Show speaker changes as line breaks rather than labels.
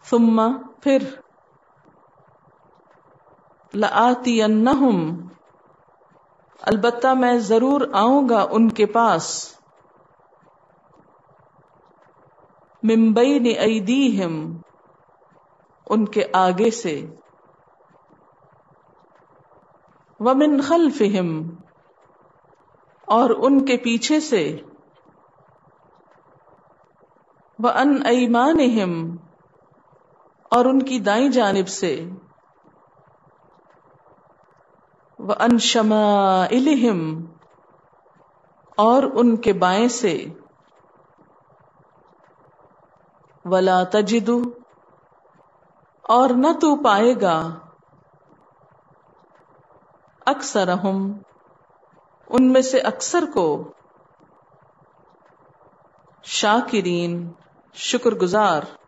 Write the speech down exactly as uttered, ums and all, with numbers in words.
ثم پھر لآتینہم البتہ میں ضرور آؤں گا ان کے پاس من بین ایدیہم ان کے آگے سے ومن خلفہم اور ان کے پیچھے سے وعن ایمانہم اور ان کی دائیں جانب سے وعن شمائلہم اور ان کے بائیں سے ولا تجد اور نہ تو پائے گا اکثرہم ان میں سے اکثر کو شاکرین شکر گزار